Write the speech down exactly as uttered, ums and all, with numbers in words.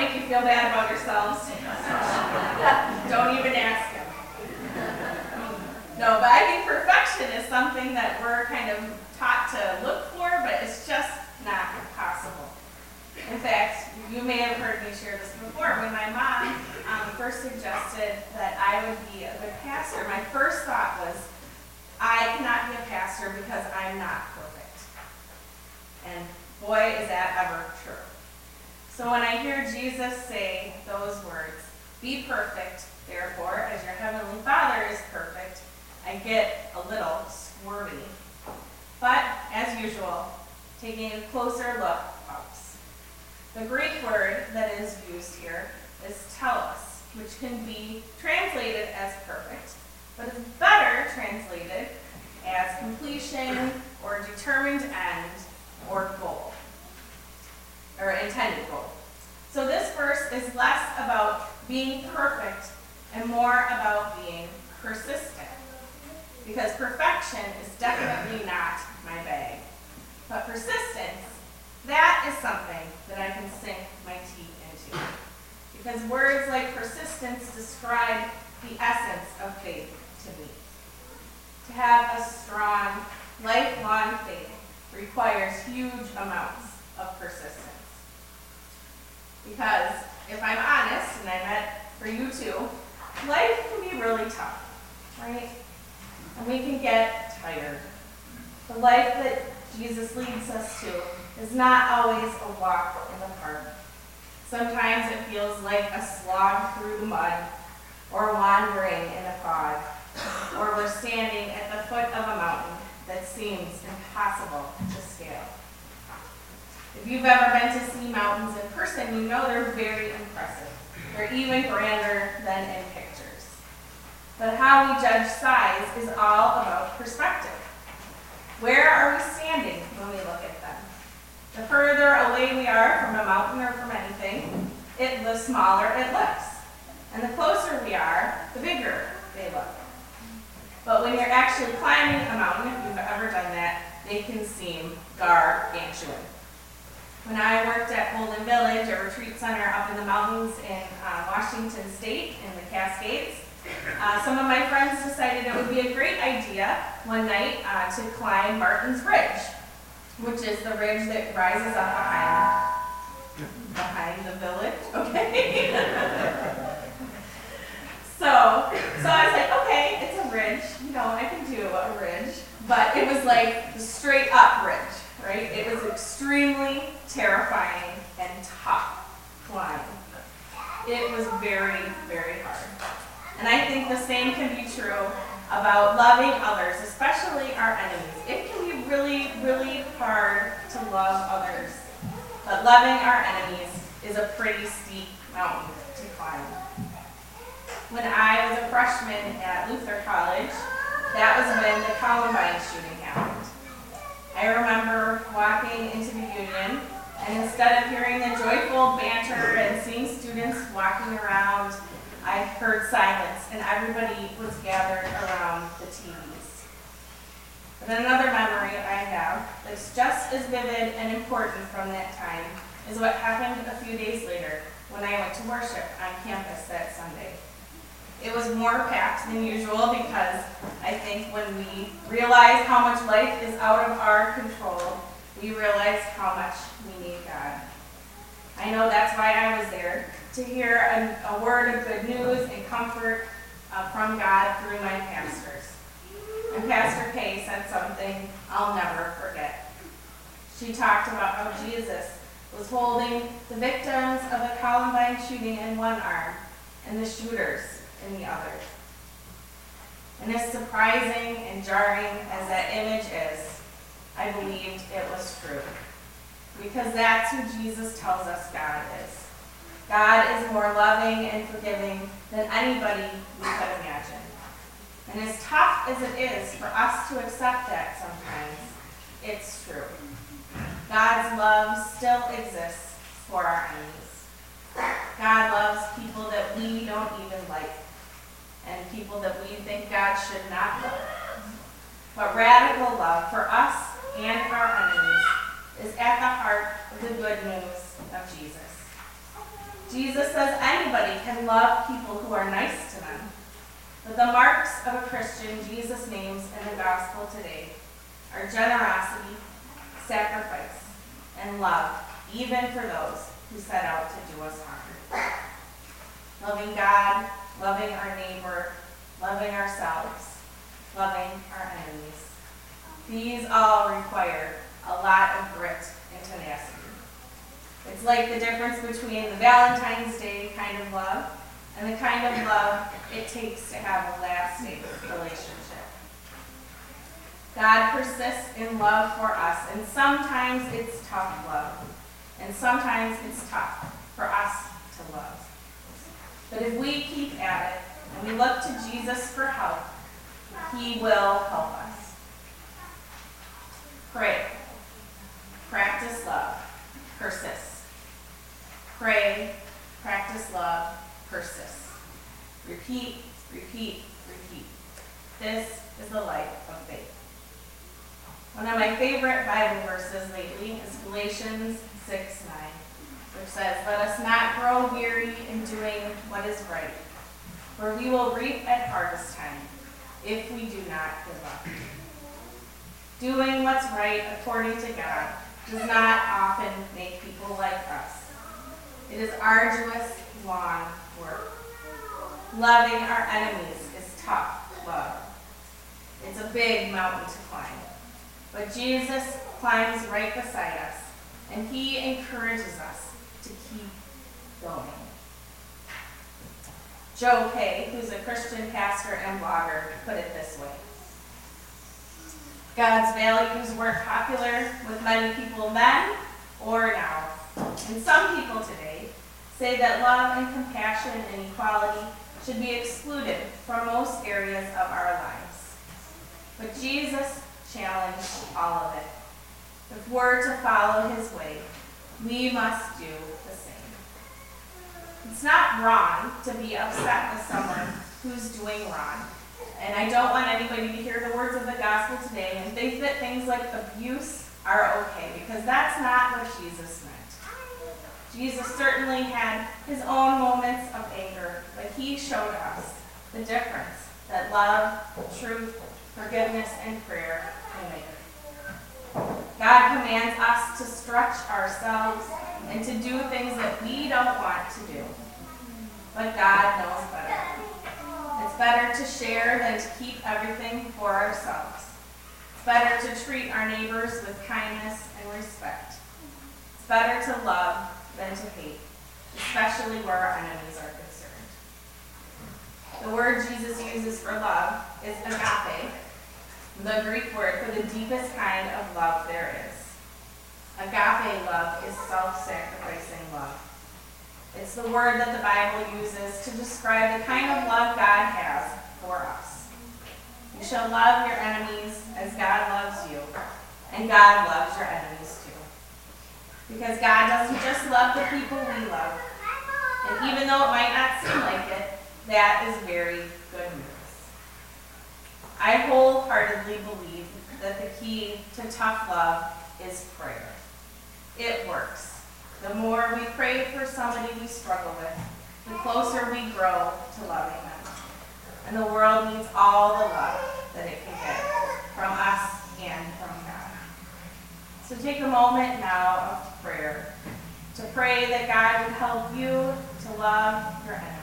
make you feel bad about yourselves. Don't even ask him. No, but I think perfection is something that we're kind of taught to look for, but it's just not possible. In fact, you may have heard me share this before. When my mom um, first suggested that I would be a good pastor, my first thought was, I cannot be a pastor because I'm not perfect. And boy, is that ever true. So when I hear Jesus say those words, be perfect, therefore, as your heavenly Father is perfect, I get a little squirmy. But, as usual, taking a closer look, folks. The Greek word that is used here is telos, which can be translated as perfect, but is better translated as completion or determined end or goal, or intended goal. So this verse is less about being perfect and more about being persistent. Because perfection is definitely not my bag. But persistence, that is something that I can sink my teeth into. Because words like persistence describe the essence of faith to me. To have a strong, lifelong faith requires huge amounts of persistence. Because if I'm honest, and I bet for you too, life can be really tough, right? And we can get tired. The life that Jesus leads us to is not always a walk in the park. Sometimes it feels like a slog through the mud, or wandering in a fog, or we're standing at the foot of a mountain that seems impossible to scale. If you've ever been to see mountains in person, you know they're very impressive. They're even grander than in pictures. But how we judge size is all about perspective. Where are we standing when we look at them? The further away we are from a mountain or from anything, it the smaller it looks. And the closer we are, the bigger they look. But when you're actually climbing a mountain, if you've ever done that, they can seem gargantuan. When I worked at Holden Village, a retreat center up in the mountains in uh, Washington State in the Cascades, uh, some of my friends decided it would be a great idea one night uh, to climb Martin's Ridge, which is the ridge that rises up behind, behind the village. Okay. so, so I was like, okay, it's a ridge. You know, I can do a ridge, but it was like the straight up ridge. Right? It was extremely terrifying and tough climb. It was very, very hard. And I think the same can be true about loving others, especially our enemies. It can be really, really hard to love others. But loving our enemies is a pretty steep mountain to climb. When I was a freshman at Luther College, that was when the Columbine shooting happened. I remember walking into the Union, and instead of hearing the joyful banter and seeing students walking around, I heard silence, and everybody was gathered around the T Vs. But another memory I have that's just as vivid and important from that time is what happened a few days later when I went to worship on campus that Sunday. It was more packed than usual because I think when we realize how much life is out of our control, we realize how much we need God. I know that's why I was there, to hear a, a word of good news and comfort uh, from God through my pastors. And Pastor Kay said something I'll never forget. She talked about how Jesus was holding the victims of the Columbine shooting in one arm and the shooters in the other. And as surprising and jarring as that image is, I believed it was true. Because that's who Jesus tells us God is. God is more loving and forgiving than anybody we could imagine. And as tough as it is for us to accept that sometimes, it's true. God's love still exists for our enemies. God loves people that we don't even like, and people that we think God should not love. But radical love for us and our enemies is at the heart of the good news of Jesus. Jesus says anybody can love people who are nice to them. But the marks of a Christian Jesus names in the gospel today are generosity, sacrifice, and love, even for those who set out to do us harm. Loving God, loving our neighbor, loving ourselves, loving our enemies. These all require a lot of grit and tenacity. It's like the difference between the Valentine's Day kind of love and the kind of love it takes to have a lasting relationship. God persists in love for us, and sometimes it's tough love, and sometimes it's tough for us to love. But if we keep at it and we look to Jesus for help, he will help us. Pray. Practice love. Persist. Pray, practice love, persist. Repeat, repeat, repeat. This is the life of faith. One of my favorite Bible verses lately is Galatians six nine, which says, "Let us not grow weary in doing what is right, for we will reap at harvest time if we do not give up." Doing what's right according to God does not often make people like us. It is arduous, long work. Loving our enemies is tough love. It's a big mountain to climb. But Jesus climbs right beside us, and he encourages us to keep going. Joe Kay, who's a Christian pastor and blogger, put it this way: God's values weren't popular with many people then or now. And some people today say that love and compassion and equality should be excluded from most areas of our lives. But Jesus challenged all of it. If we're to follow his way, we must do the same. It's not wrong to be upset with someone who's doing wrong. And I don't want anybody to hear the words of the gospel today and think that things like abuse are okay, because that's not what Jesus meant. Jesus certainly had his own moments of anger, but he showed us the difference that love, truth, forgiveness, and prayer can make. God commands us to stretch ourselves and to do things that we don't want to do. But God knows better. It's better to share than to keep everything for ourselves. It's better to treat our neighbors with kindness and respect. It's better to love than to hate, especially where our enemies are concerned. The word Jesus uses for love is agape, the Greek word for the deepest kind of love there is. Agape love is self-sacrificing love. It's the word that the Bible uses to describe the kind of love God has for us. You shall love your enemies as God loves you, and God loves your enemies too. Because God doesn't just love the people we love. And even though it might not seem like it, that is very good news. I wholeheartedly believe that the key to tough love is prayer. It works. The more we pray for somebody we struggle with, the closer we grow to loving them. And the world needs all the love that it can get from us and from God. So take a moment now of prayer to pray that God would help you to love your enemies.